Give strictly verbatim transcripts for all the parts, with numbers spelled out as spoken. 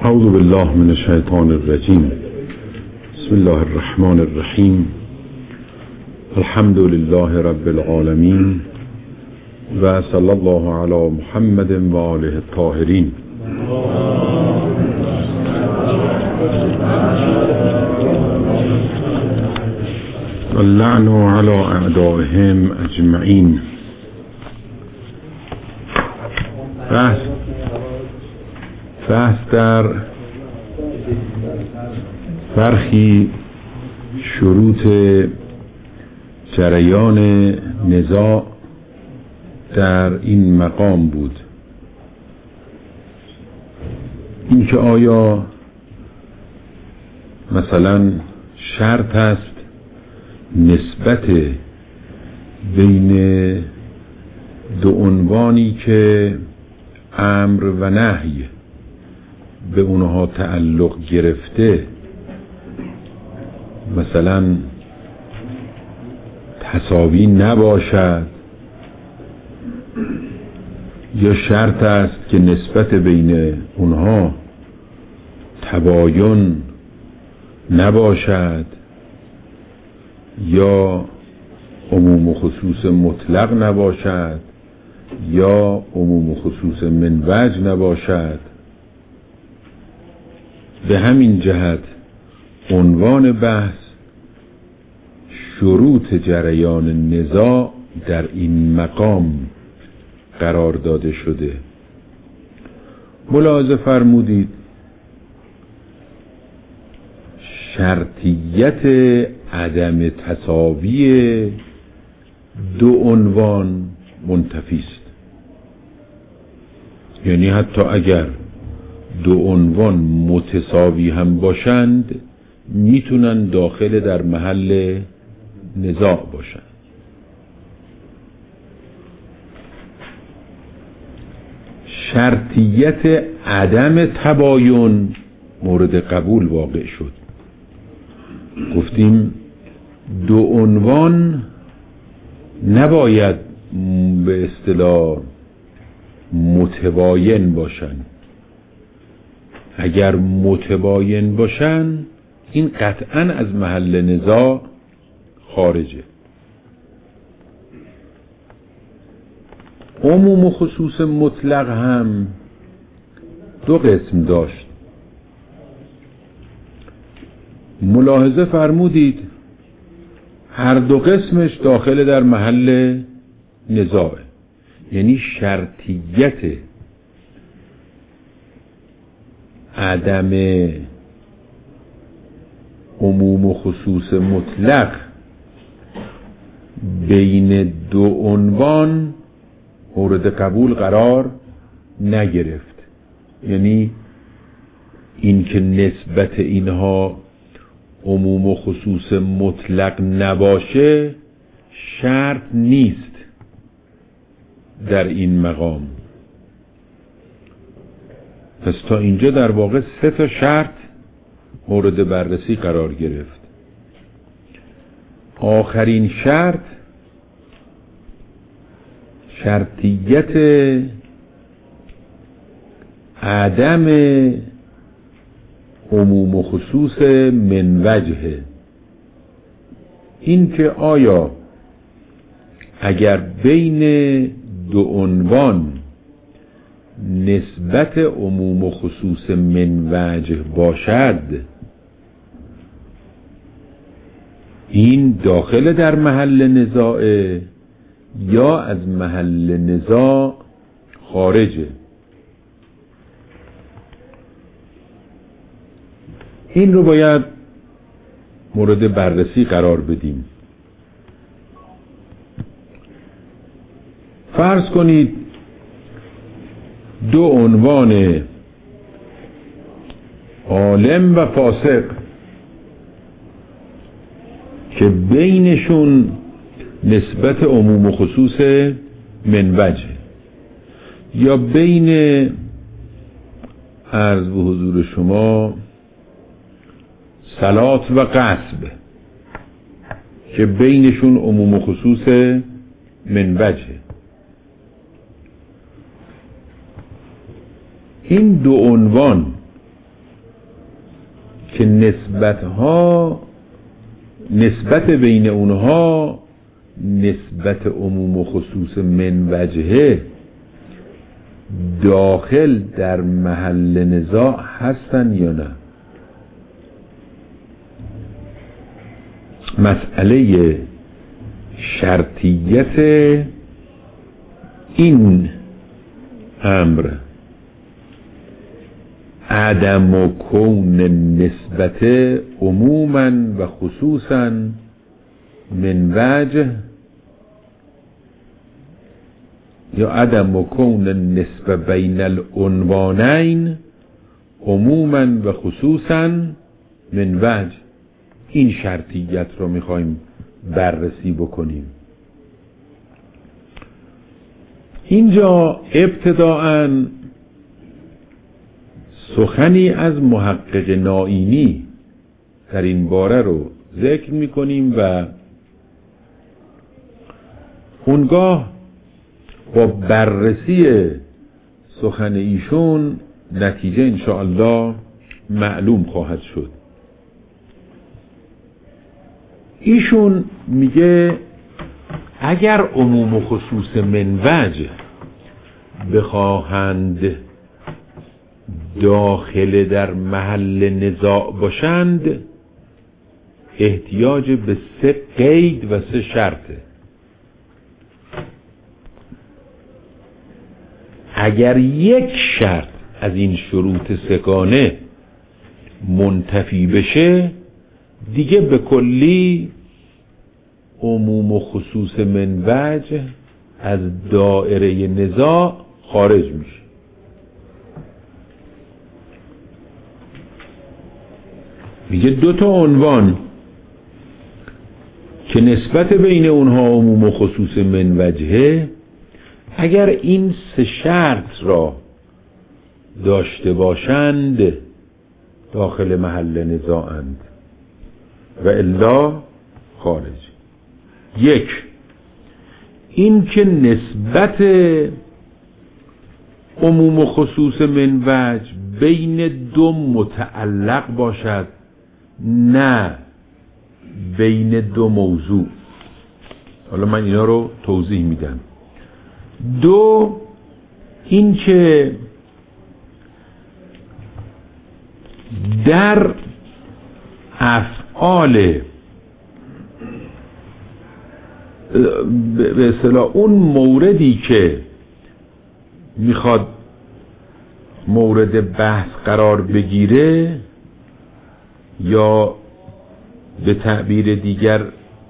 اعوذ بالله من الشیطان الرجیم. بسم الله الرحمن الرحیم. الحمد لله رب العالمین و صلی الله علی محمد و آله الطاهرین. واللعن علی اعدائهم اجمعین. بحث بحث در برخی شروط جریان نزاع در این مقام بود. اینکه آیا مثلا شرط است نسبت بین دو عنوانی که امر و نهی به اونها تعلق گرفته مثلا تساوی نباشد، یا شرط است که نسبت بین اونها تباین نباشد، یا عموم و خصوص مطلق نباشد، یا عموم و خصوص من وجه نباشد. به همین جهت عنوان بحث شروط جریان نزاع در این مقام قرار داده شده. ملاحظه فرمودید شرطیت عدم تساوی دو عنوان منتفی است. یعنی حتی اگر دو عنوان متساوی هم باشند میتونن داخل در محل نزاع باشند. شرطیت عدم تباین مورد قبول واقع شد. گفتیم دو عنوان نباید به اصطلاح متباین باشند. اگر متباین باشن این قطعا از محل نزاع خارجه. عموم و خصوص مطلق هم دو قسم داشت. ملاحظه فرمودید هر دو قسمش داخل در محل نزاعه. یعنی شرطیت عدم عموم و خصوص مطلق بین دو عنوان مورد قبول قرار نگرفت. یعنی اینکه نسبت اینها عموم و خصوص مطلق نباشه شرط نیست در این مقام. پس تا اینجا در واقع سه تا شرط مورد بررسی قرار گرفت. آخرین شرط شرطیت عدم عموم و خصوص من وجه. این که آیا اگر بین دو عنوان نسبت عموم و خصوص من وجه باشد این داخل در محل نزاع یا از محل نزاع خارجه. این رو باید مورد بررسی قرار بدیم. فرض کنید دو عنوان عالم و فاسق که بینشون نسبت عموم و خصوص من وجه، یا بین عرض به حضور شما صلات و غصب که بینشون عموم و خصوص من وجه. این دو عنوان که نسبتها نسبت بین اونها نسبت عموم و خصوص من وجهه داخل در محل نزاع هستن یا نه. مسئله شرطیت این امر عدم و کون نسبت عموما و خصوصا من وجه یا عدم و کون نسبت بین العنوانین عموما و خصوصا من وجه، این شرطیت رو میخوایم بررسی بکنیم. اینجا ابتداءً سخنی از محقق نائینی در این باره رو ذکر میکنیم و اونگاه با بررسی سخن ایشون نتیجه انشاءالله معلوم خواهد شد. ایشون میگه اگر عموم و خصوص من وجه بخواهند داخل در محل نزاع باشند احتیاج به سه قید و سه شرطه. اگر یک شرط از این شروط سگانه منتفی بشه دیگه به کلی عموم و خصوص من وجه از دائره نزاع خارج میشه. میگه دو تا عنوان که نسبت بین اونها عموم و خصوص من وجهه، اگر این سه شرط را داشته باشند داخل محل نزاعند و الا خارج. یک، این که نسبت عموم و خصوص من وجه بین دو متعلق باشد نه بین دو موضوع. حالا من اینا رو توضیح میدم. دو، این که در افعال به اصطلاح اون موردی که میخواد مورد بحث قرار بگیره یا به تعبیر دیگر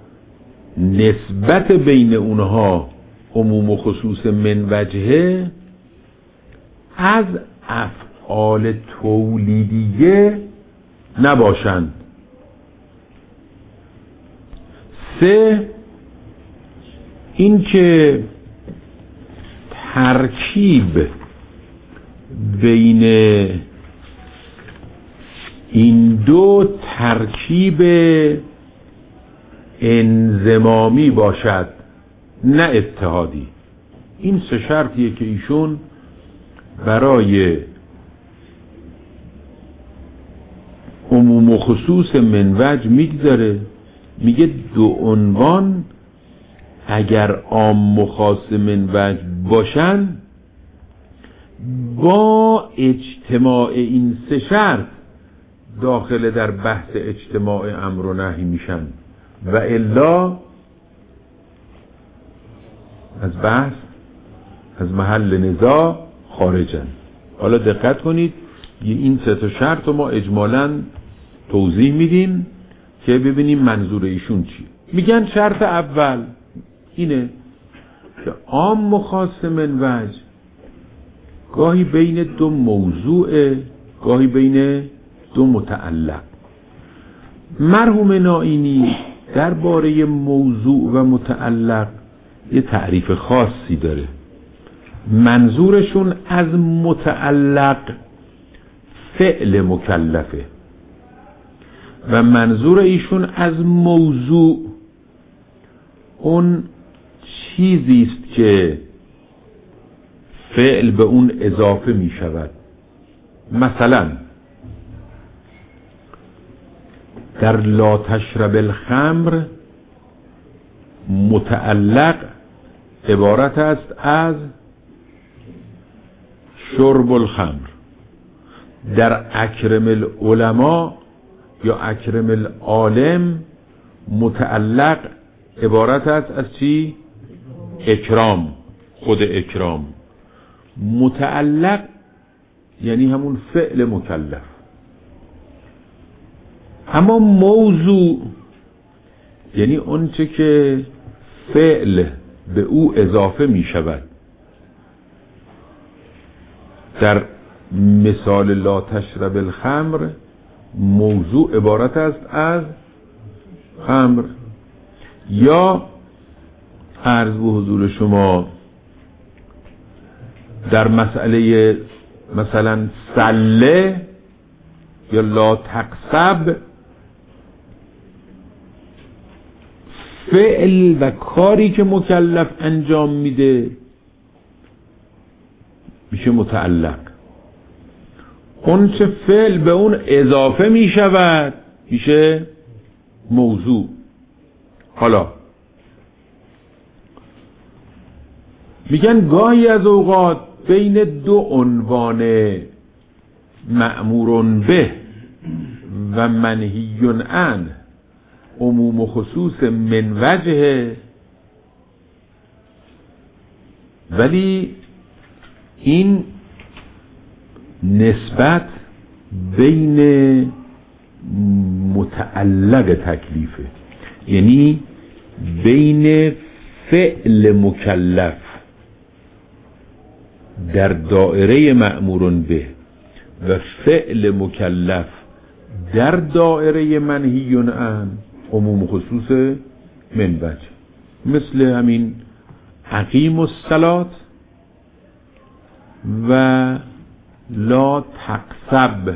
نسبت بین اونها عموم و خصوص من وجهه از افعال تولیدیه نباشند. سه، این که ترکیب بین این دو ترکیب انضمامی باشد نه اتحادی. این سه شرطیه که ایشون برای عموم و خصوص من وجه میگذاره. میگه دو عنوان اگر عام و خاص من وجه باشن با اجتماع این سه شرط داخل در بحث اجتماع امر و نهی میشن و الا از بحث از محل نزاع خارجن. حالا دقت کنید این سه تا شرط رو ما اجمالاً توضیح میدیم که ببینیم منظور ایشون چیه. میگن شرط اول اینه که عام و خاص من وجه گاهی بین دو موضوع، گاهی بین دو متعلق. مرحوم نائینی درباره موضوع و متعلق یه تعریف خاصی داره. منظورشون از متعلق فعل مکلفه و منظور ایشون از موضوع اون چیزی است که فعل به اون اضافه می شود. مثلا در لا تشرب الخمر متعلق عبارت است از شرب الخمر. در اکرم العلماء یا اکرم العالم متعلق عبارت است از چی؟ اکرام، خود اکرام. متعلق یعنی همون فعل مکلف. اما موضوع یعنی اون چه که فعل به او اضافه می شود. در مثال لا تشرب الخمر موضوع عبارت است از خمر. یا عرض به حضور شما در مسئله مثلا سله یا لا تقصب، فعل و کاری که مکلف انجام میده میشه متعلق. اون چه فعل به اون اضافه میشود میشه موضوع. حالا میگن گاهی از اوقات بین دو عنوان مأمور به و منهی عنه عموم و خصوص من وجه، ولی این نسبت بین متعلق تکلیفه، یعنی بین فعل مکلف در دائره مأمور به و فعل مکلف در دائره منهی عنه عموم خصوص من وجه. مثل همین اقیم الصلاة و لا تقصب.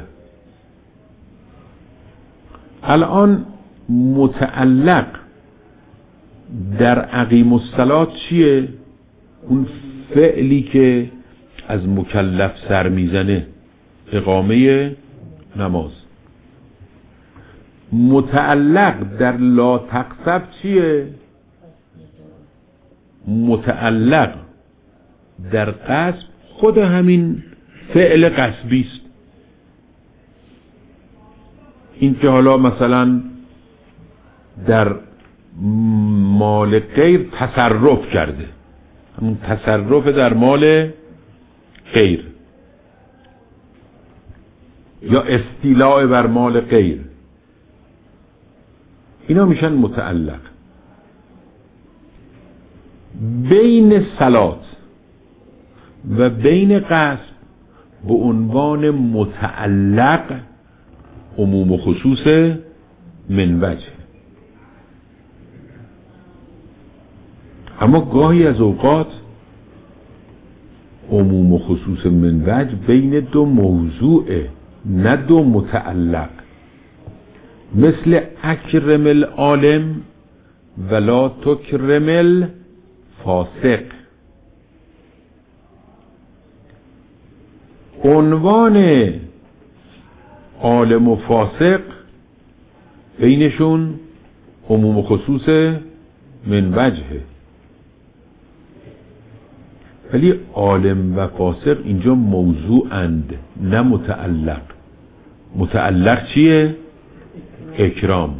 الان متعلق در اقیم الصلاة چیه؟ اون فعلی که از مکلف سر میزنه، اقامه نماز. متعلق در لا تقصب چیه؟ متعلق در قصب خود همین فعل قصبی است. این که حالا مثلا در مال غیر تصرف کرده، همون تصرف در مال غیر یا استیلاء بر مال غیر، اینا میشن متعلق. بین صلات و بین قصد به عنوان متعلق عموم و خصوص من وجه. اما گاهی از اوقات عموم و خصوص من وجه بین دو موضوع، نه دو متعلق. مثل اکرم العالم ولا تکرم الفاسق. عنوان عالم و فاسق بینشون عموم و خصوص من وجهه، ولی عالم و فاسق اینجا موضوعند نه متعلق. متعلق چیه؟ اکرام.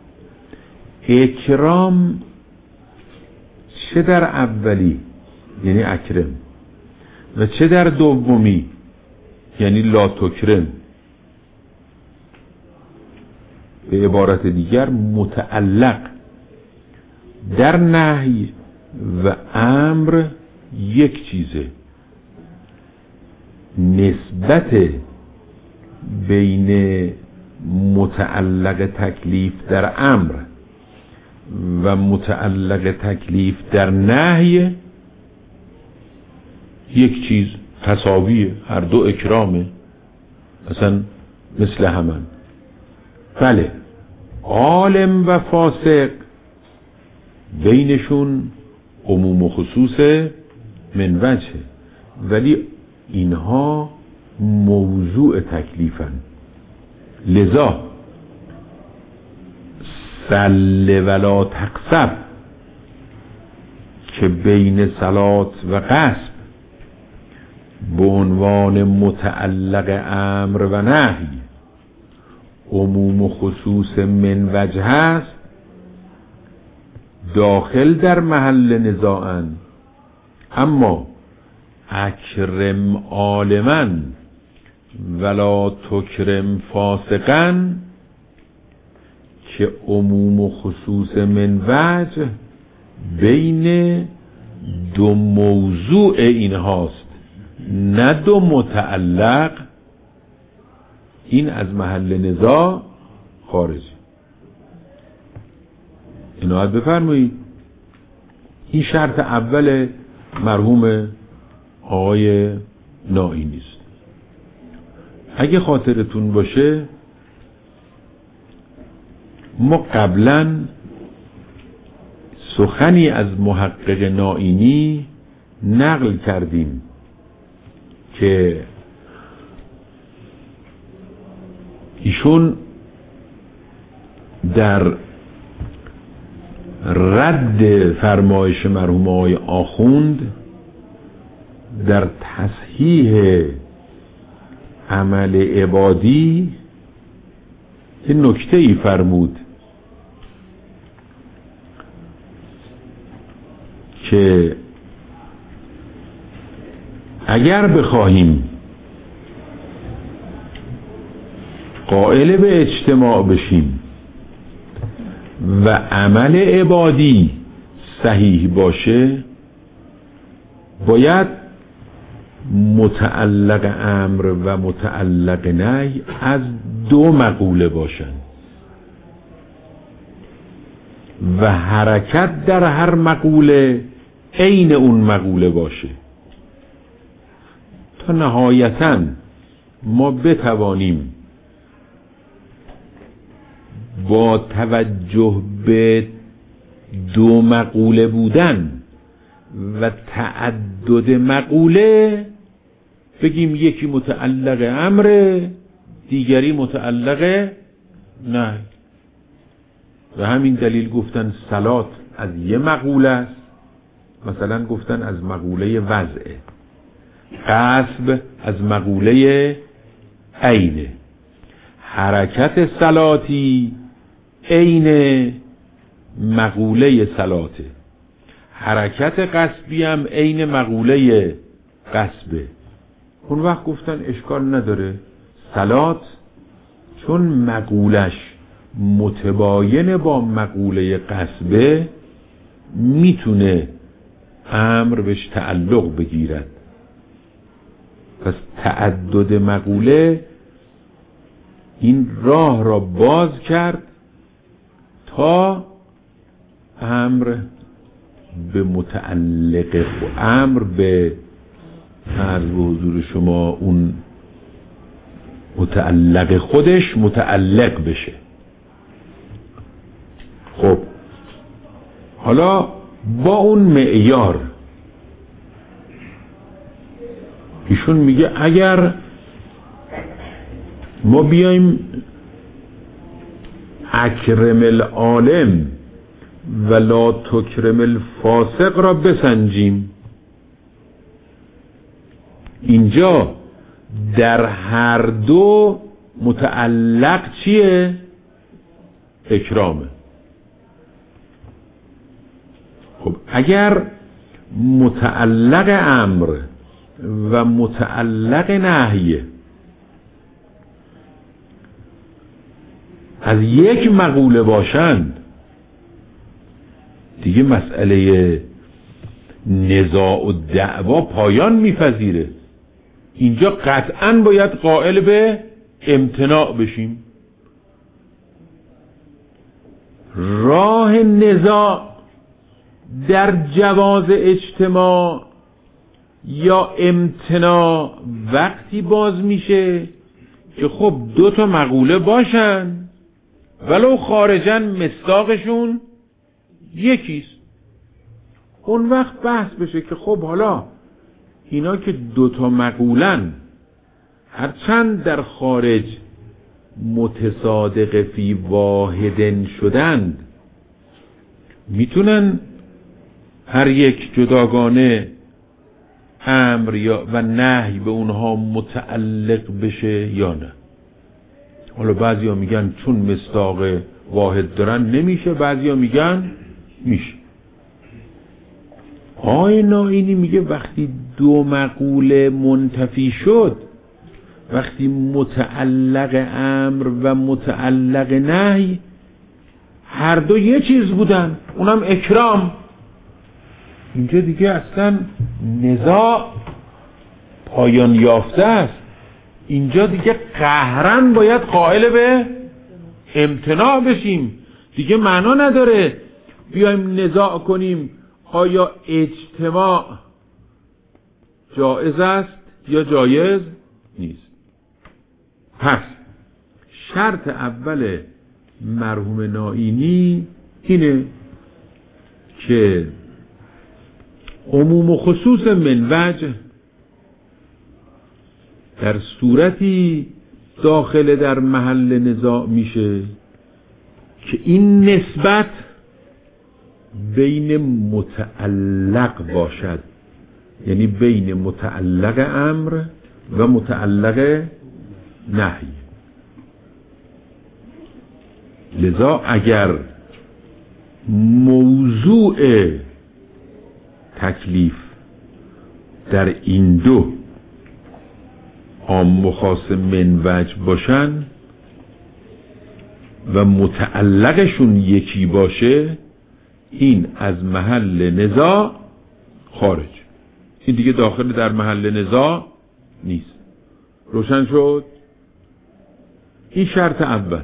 اکرام چه در اولی یعنی اکرم و چه در دومی یعنی لا تکرم. به عبارت دیگر متعلق در نهی و امر یک چیزه. نسبت بین متعلق تکلیف در امر و متعلق تکلیف در نهی یک چیز، تساویه، هر دو اکرامه، اصلا مثل همان. بله، عالم و فاسق بینشون عموم و خصوص من وجه، ولی اینها موضوع تکلیفن. لذا سل ولا تقصب که بین صلات و قصب به عنوان متعلق امر و نهی عموم و خصوص من وجه است، داخل در محل نزاعن. اما اکرم عالما ولا تکرم فاسقا که عموم و خصوص من وجه بین دو موضوع این هاست، نه دو متعلق، این از محل نزاع خارج. عنایت بفرمایید. این شرط اول مرحوم آقای نائینی است. اگه خاطرتون باشه ما قبلا سخنی از محقق نائینی نقل کردیم که ایشون در رد فرمایش مرحوم آقای آخوند در تصحیح عمل عبادی یه نکته ای فرمود که اگر بخواهیم قائل به اجتماع بشیم و عمل عبادی صحیح باشه، باید متعلق امر و متعلق نهی از دو مقوله باشند و حرکت در هر مقوله عین اون مقوله باشه تا نهایتاً ما بتوانیم با توجه به دو مقوله بودن و تعدد مقوله بگیم یکی متعلق امر، دیگری متعلق نه. و همین دلیل گفتن صلات از یه مقوله است، مثلا گفتن از مقوله وضعه، قصب از مقوله عینه، حرکت صلاتی عین مقوله صلاته، حرکت قصبی هم عین مقوله قصبه. اون وقت گفتن اشکال نداره، صلات چون مقولش متباین با مقوله قصبه میتونه امر بهش تعلق بگیرد. پس تعدد مقوله این راه را باز کرد تا امر به متعلق امر به عرض به حضور شما اون متعلق خودش متعلق بشه. خب حالا با اون معیار ایشون میگه اگر ما بیایم اکرم العالم و لا تکرم الفاسق را بسنجیم، اینجا در هر دو متعلق چیه؟ اکرامه. خب اگر متعلق امر و متعلق نهیه از یک مقوله باشند، دیگه مسئله نزاع و دعوا پایان میپذیره. اینجا قطعاً باید قائل به امتناع بشیم. راه نزاع در جواز اجتماع یا امتناع وقتی باز میشه که خب دو تا مقوله باشن ولو خارجاً مصداقشون یکیست. اون وقت بحث بشه که خب حالا اینا که دوتا مقولن هرچند در خارج متصادق فی واحدن شدند، میتونن هر یک جداگانه امر یا و نهی به اونها متعلق بشه یا نه؟ حالا بعضیا میگن چون مصداق واحد دارن نمیشه، بعضیا میگن میشه. آقای نائینی میگه وقتی دو مقوله منتفی شد، وقتی متعلق امر و متعلق نهی هر دو یه چیز بودن، اونم اکرام، اینجا دیگه اصلا نزاع پایان یافته است. اینجا دیگه قهرن باید قائل به امتناع بشیم. دیگه معنا نداره بیایم نزاع کنیم آیا اجتماع جایز است یا جایز نیست. پس شرط اول مرحوم نائینی اینه که عموم و خصوص من وجه در صورتی داخل در محل نزاع میشه که این نسبت بین متعلق باشد، یعنی بین متعلق امر و متعلق نهی. لذا اگر موضوع تکلیف در این دو عام و خاص من وجه باشن و متعلقشون یکی باشه، این از محل نزاع خارج، این دیگه داخل در محل نزاع نیست. روشن شد؟ این شرط اول.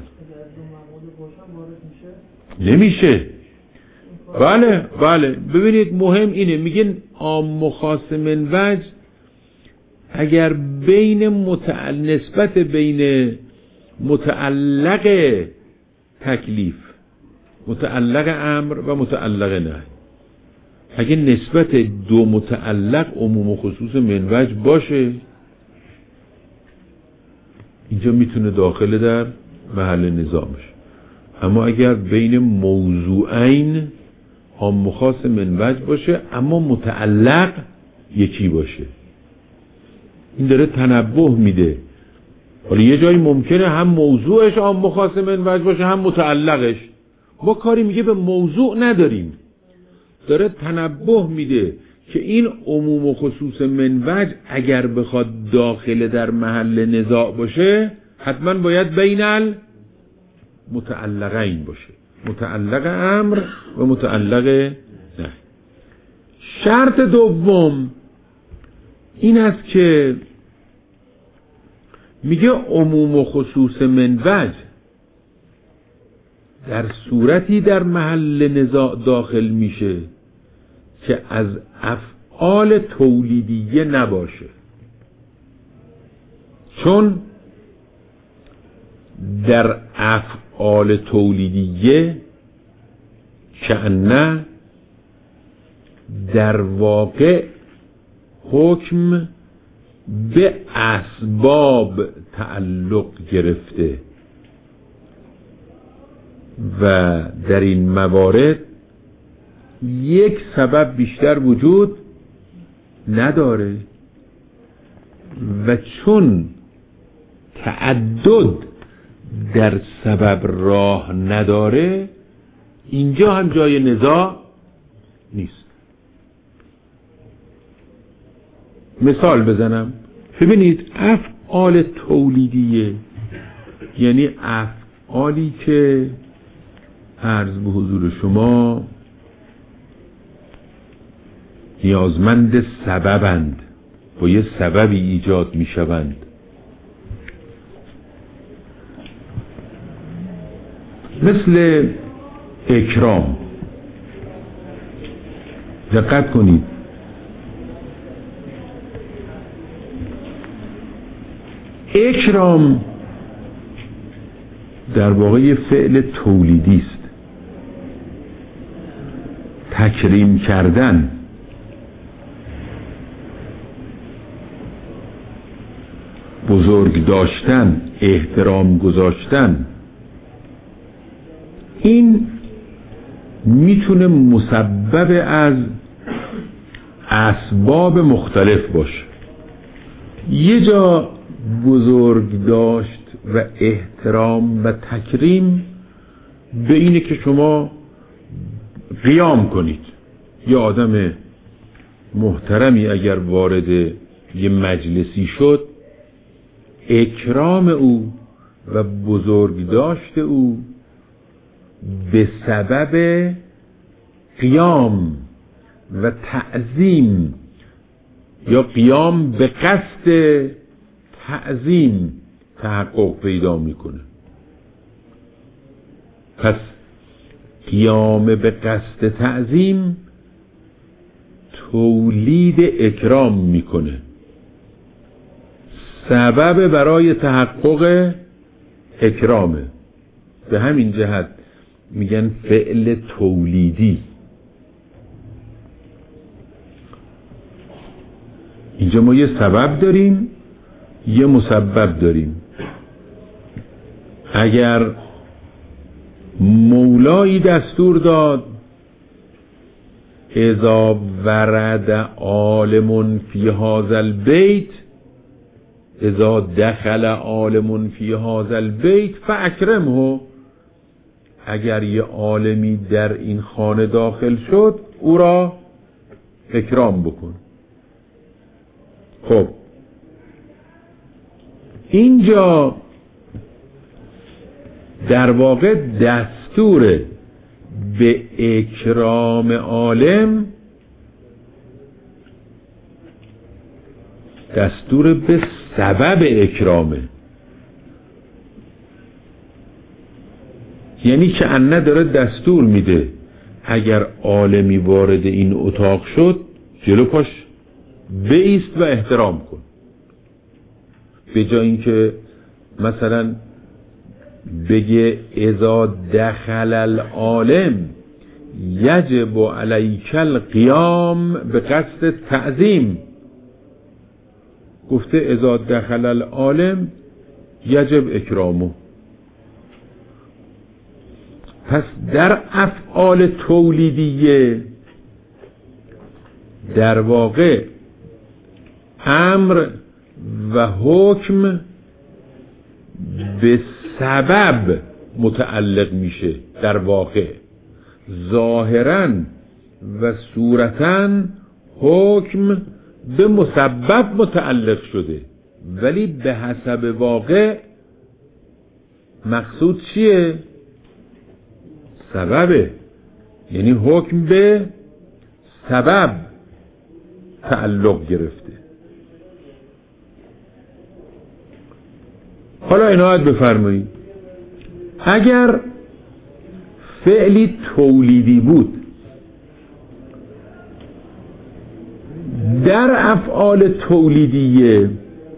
نمیشه. بله بله ببینید مهم اینه، میگن عام و خاص من وجه اگر بین متعلق نسبت بین متعلق تکلیف، متعلق امر و متعلق نهی، اگه نسبت دو متعلق عموم و خصوص من وجه باشه، اینجا میتونه داخل در محل نزاع بشه. اما اگر بین موضوعین عام و خاص من وجه باشه اما متعلق یکی باشه، این داره تنبه میده. حالا یه جایی ممکنه هم موضوعش عام و خاص من وجه باشه هم متعلقش، ما کاری میگه به موضوع نداریم، داره تنبه میده که این عموم و خصوص من وجه اگر بخواد داخل در محل نزاع باشه حتما باید بین المتعلقین باشه، متعلق امر و متعلق نهی. شرط دوم این است که میگه عموم و خصوص من وجه در صورتی در محل نزاع داخل میشه که از افعال تولیدیه نباشه، چون در افعال تولیدیه کأنه در واقع حکم به اسباب تعلق گرفته و در این موارد یک سبب بیشتر وجود نداره و چون تعدد در سبب راه نداره اینجا هم جای نزاع نیست. مثال بزنم، ببینید افعال تولیدیه یعنی افعالی که عرض به حضور شما نیازمند سببند، با یه سببی ایجاد می شوند. مثل اکرام، دقت کنید، اکرام در واقع فعل تولیدی است. تکریم کردن، بزرگ داشتن، احترام گذاشتن، این میتونه مسبب از اسباب مختلف باشه. یه جا بزرگ داشت و احترام و تکریم به اینه که شما قیام کنید. یه آدم محترمی اگر وارد یه مجلسی شد، اکرام او و بزرگداشت او به سبب قیام و تعظیم یا قیام به قصد تعظیم تحقق پیدا میکنه. پس قیام به قصد تعظیم تولید اکرام میکنه، سبب برای تحقق اکرامه. به همین جهت میگن فعل تولیدی. اینجا ما یه سبب داریم، یه مسبب داریم. اگر مولایی دستور داد اذا ورد عالم فی هذا البیت، اذا دخل عالم فی هذا البیت فاکرمه، اگر یه عالمی در این خانه داخل شد او را اکرام بکن. خب اینجا در واقع دستور به اکرام عالم، دستور به سبب اکرامه. یعنی که انه داره دستور میده اگر عالمی وارد این اتاق شد جلو پاش بایست و احترام کن، به جای اینکه مثلا بگه اذا دخل العالم یجب علیک القیام به قصد تعظیم، گفته اذا دخل العالم یجب اکرامه. پس در افعال تولیدیه در واقع امر و حکم به سبب متعلق میشه. در واقع ظاهراً و صورتاً حکم به مسبب متعلق شده، ولی به حسب واقع مقصود چیه؟ سببه. یعنی حکم به سبب تعلق گرفته. حالا عنایت بفرمایید، اگر فعلی تولیدی بود در افعال تولیدیه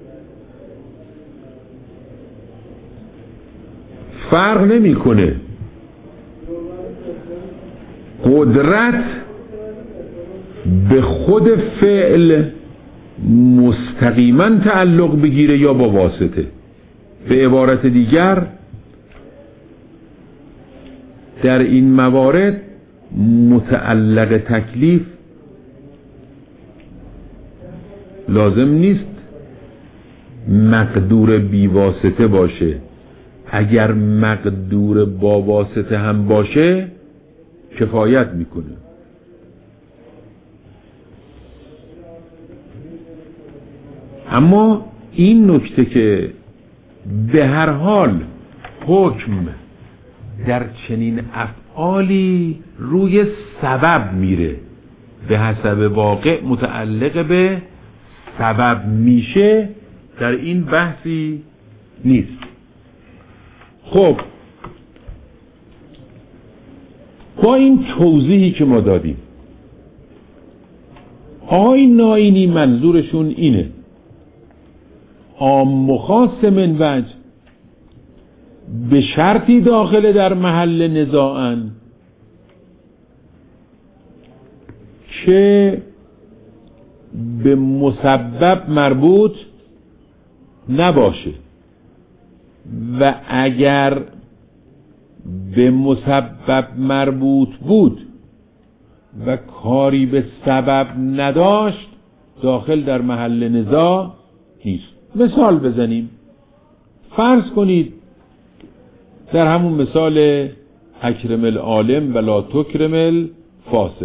فرق نمیکنه قدرت به خود فعل مستقیما تعلق بگیره یا با واسطه. به عبارت دیگر در این موارد متعلق تکلیف لازم نیست مقدور بی واسطه باشه. اگر مقدور با واسطه هم باشه کفایت میکنه. اما این نکته که به هر حال حکم در چنین افعالی روی سبب میره، به حسب واقع متعلق به سبب میشه، در این بحثی نیست. خب با این توضیحی که ما دادیم، آقای ناینی منظورشون اینه عام و خاص من وجه به شرطی داخل در محل نزاعن که به مسبب مربوط نباشه و اگر به مسبب مربوط بود و کاری به سبب نداشت داخل در محل نزاع نیست. مثال بزنیم. فرض کنید در همون مثال اکرم العالم ولا تکرم الفاسق،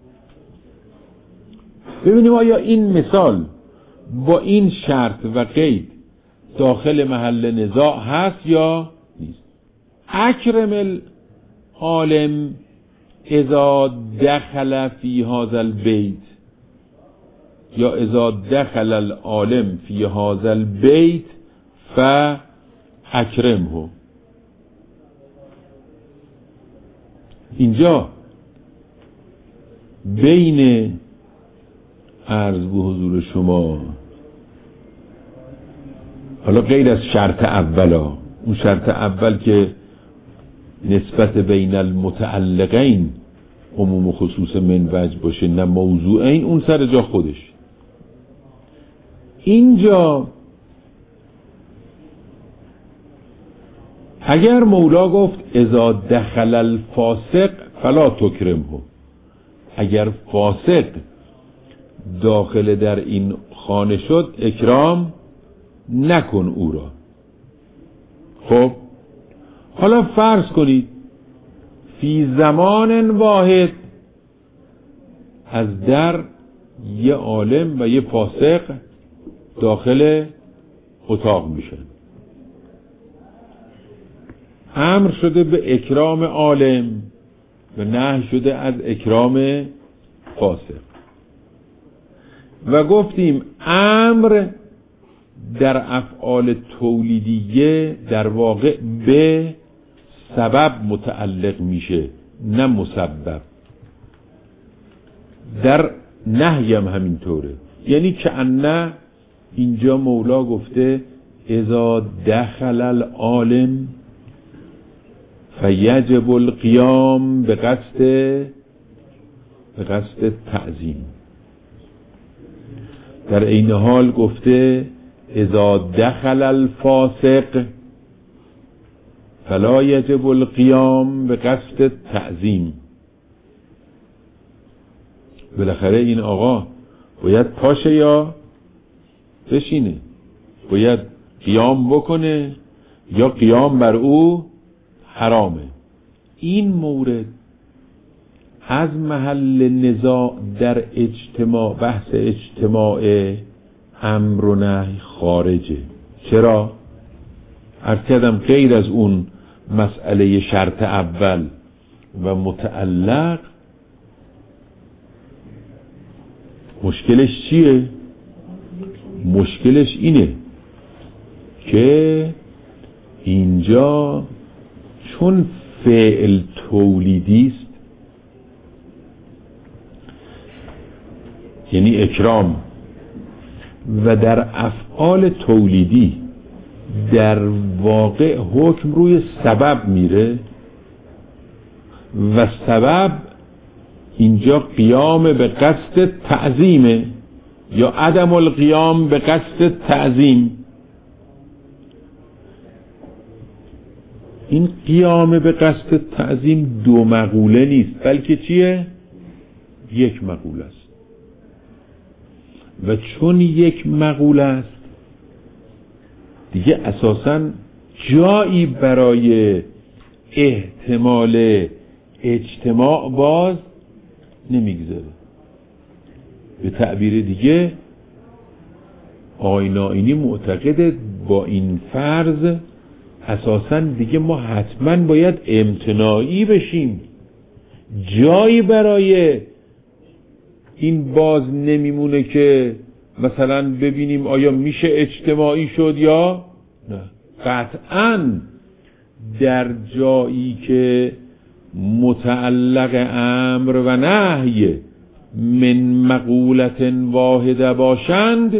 ببینیم آیا این مثال با این شرط و قید داخل محل نزاع هست یا نیست. اکرم العالم اذا دخل فی هذا البیت یا اذا دخل العالم فی هذا البیت فاکرمه. اینجا بین عرض به حضور شما، حالا غیر از شرط اولا، اون شرط اول که نسبت بین المتعلقین عموم و خصوص من وجه باشه نه موضوعین، اون سر جا خودش. اینجا اگر مولا گفت اذا دخل الفاسق فلا تکرمه، اگر فاسق داخل در این خانه شد اکرام نکن او را. خب حالا فرض کنید فی زمان واحد از در یه عالم و یه فاسق داخل اتاق میشن. امر شده به اکرام عالم و نهی شده از اکرام فاسق و گفتیم امر در افعال تولیدیه در واقع به سبب متعلق میشه نه مسبب. در نهی هم همینطوره، یعنی که ان اینجا مولا گفته اذا دخل العالم فیجب القیام به قصد به قصد تعظیم. در این حال گفته اذا دخل الفاسق فلا یجب القیام به قصد تعظیم. بالاخره این آقا باید پاشه یا بشینه، باید قیام بکنه یا قیام بر او حرامه. این مورد از محل نزاع در اجتماع، بحث اجتماع امر و نهی خارجه. چرا؟ عرض کردم غیر از اون مسئله شرط اول و متعلق، مشکلش چیه؟ مشکلش اینه که اینجا چون فعل تولیدی است، یعنی اکرام، و در افعال تولیدی در واقع حکم روی سبب میره و سبب اینجا قیام به قصد تعظیمه یا عدم القیام به قصد تعظیم. این قیام به قصد تعظیم دو مقوله نیست، بلکه چیه؟ یک مقوله است. و چون یک مقوله است دیگه اساساً جایی برای احتمال اجتماع باز نمیگذاره. به تعبیر دیگه آقای نائینی معتقده با این فرض اساساً دیگه ما حتماً باید امتناعی بشیم، جایی برای این باز نمیمونه که مثلا ببینیم آیا میشه اجتماعی شد یا نه. قطعاً در جایی که متعلق امر و نهی من مقولت واحده باشند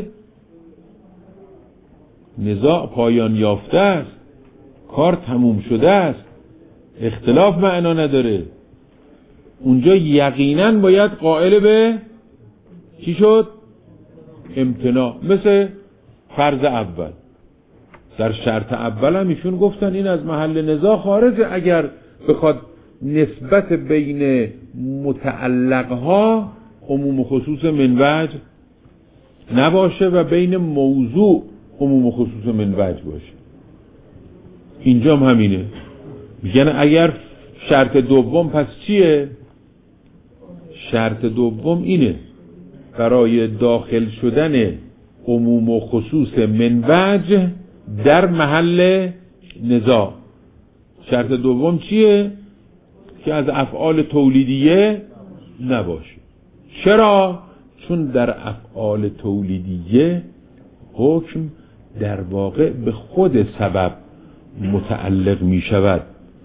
نزاع پایان یافته است، کار تموم شده است، اختلاف معنا نداره. اونجا یقیناً باید قائل به چی شد؟ امتناع. مثل فرض اول در شرط اول هم ایشون گفتن این از محل نزاع خارجه اگر بخواد نسبت بین متعلقها عموم و خصوص من وجه نباشه و بین موضوع عموم و خصوص من وجه باشه. اینجا هم همینه، میگن اگر شرط دوم پس چیه؟ شرط دوم اینه برای داخل شدن عموم و خصوص من وجه در محل نزاع. شرط دوم چیه؟ که از افعال تولیدیه نباشه. چرا؟ چون در افعال تولیدیه حکم در واقع به خود سبب متعلق می شود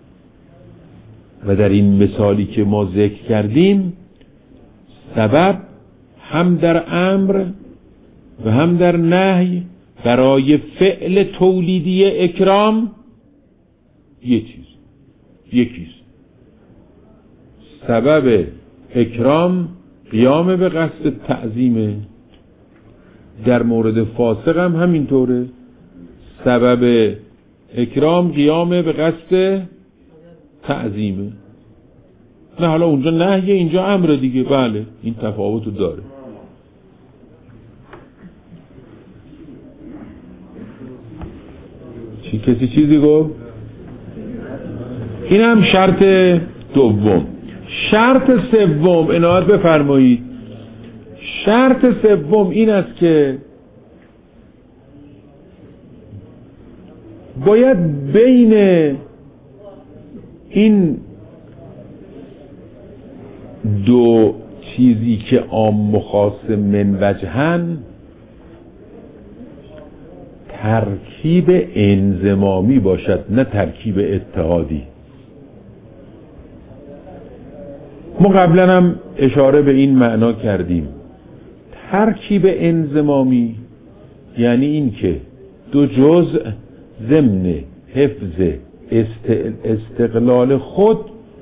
و در این مثالی که ما ذکر کردیم سبب هم در امر و هم در نهی برای فعل تولیدی اکرام یه چیز یکیست. سبب اکرام قیام به قصد تعظیمه، در مورد فاسق هم همینطوره، سبب اکرام قیام به قصد تعظیمه. نه حالا اونجا نهیه اینجا امر دیگه، بله این تفاوتو داره. چی کسی چیزی گفت؟ این هم شرط دوم. شرط سوم عنایت بفرمایید، شرط سوم این است که باید بین این دو چیزی که عام و خاص من وجهن ترکیب انضمامی باشد نه ترکیب اتحادی. ما قبلا هم اشاره به این معنا کردیم. ترکیب انضمامی یعنی این که دو جزء ضمن حفظ استقلال خود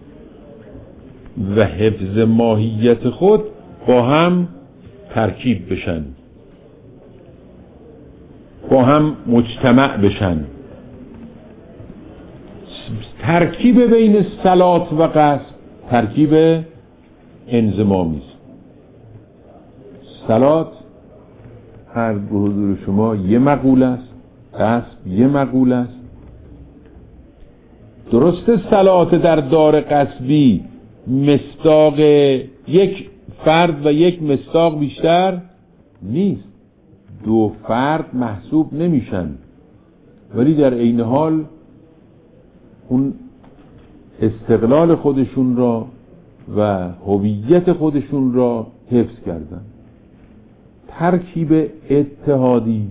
و حفظ ماهیت خود با هم ترکیب بشن، با هم مجتمع بشن. ترکیب بین صلات و قصد ترکیب انضمامی است. صلات هر به حضور شما یه مقوله است، قصد یه مقوله است. درسته صلات در دار قصبی مصداق یک فرد و یک مصداق بیشتر نیست، دو فرد محسوب نمیشن، ولی در عین حال اون استقلال خودشون را و هویت خودشون را حفظ کردن. ترکیب اتحادی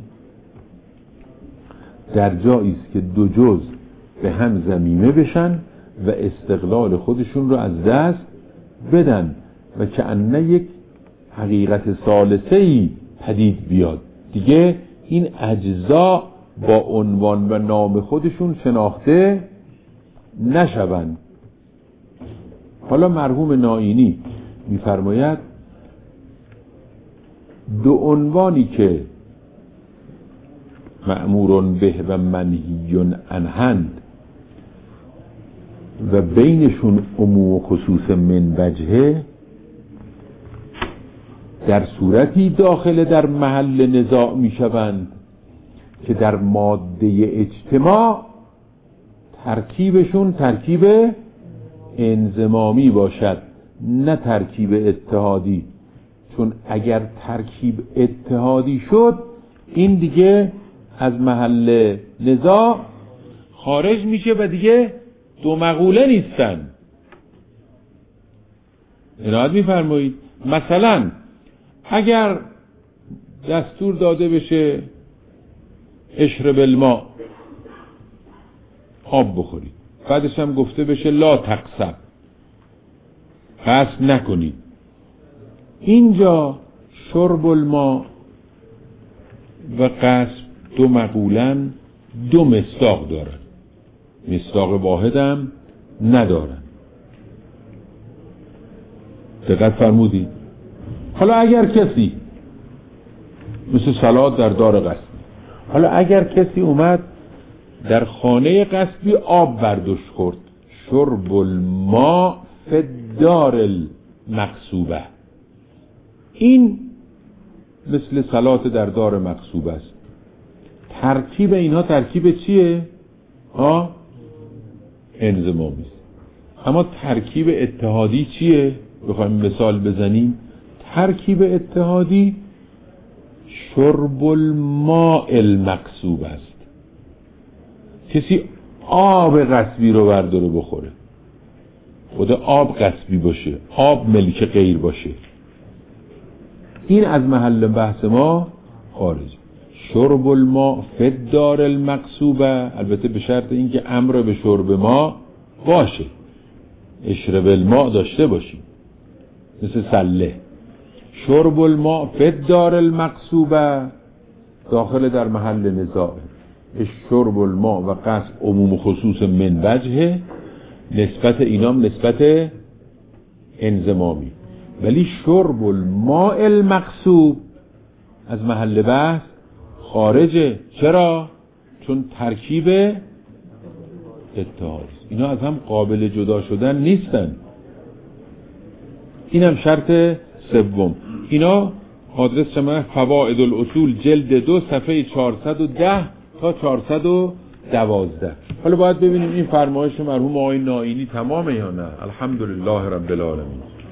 در جایی است که دو جزء به هم ضمیمه بشن و استقلال خودشون را از دست بدن و کأنه یک حقیقت ثالثه‌ای پدید بیاد. دیگه این اجزا با عنوان و نام خودشون شناخته نشوند. حالا مرحوم نائینی میفرماید دو عنوانی که مأمور به و منهی عنهند و بینشون عموم و خصوص من وجهه در صورتی داخل در محل نزاع می شوند که در ماده اجتماع ترکیبشون ترکیب انضمامی باشد نه ترکیب اتحادی. چون اگر ترکیب اتحادی شد این دیگه از محل نزاع خارج میشه و دیگه دو مقوله نیستن. عنایت میفرمایید مثلا اگر دستور داده بشه اشرب الماء، آب بخورید، بعدش هم گفته بشه لا تقصب، قصد نکنید، اینجا شرب الماء و قصد دو مقولن دو مصداق دارن، مصداق واحد هم ندارن. دقت فرمودید؟ حالا اگر کسی مثل صلات در دار قصد، حالا اگر کسی اومد در خانه غصبی آب برداشت خورد. شرب الماء فی الدار المغصوبه. این مثل صلات در دار مغصوبه است. ترکیب اینها ترکیب چیه؟ ها؟ انضمامی است. اما ترکیب اتحادی چیه؟ بخوایم مثال بزنیم، ترکیب اتحادی شرب الماء المغصوب است. کسی آب غصبی رو برداره بخوره، خود آب غصبی باشه، آب ملک غیر باشه، این از محل بحث ما خارج. شرب الماء فی الدار المغصوبه، البته به شرط اینکه امر به شرب ما باشه، اشرب الماء داشته باشیم، مثل سله. شرب الماء فی الدار المغصوبه داخل در محل نزاع. شرب الماء و قصد عموم خصوص من وجهه، نسبت اینام نسبت انضمامی، ولی شرب الماء المغصوب از محل بحث خارجه. چرا؟ چون ترکیب اتحاد، اینا از هم قابل جدا شدن نیستن. اینم شرط سوم. اینا آدرس شما فوائد الاصول جلد دو صفحه چهارصد و ده تا چهارصد و دوازده. حالا باید ببینیم این فرمایش مرحوم آقای نائینی تمامه یا نه. الحمدلله رب العالمین.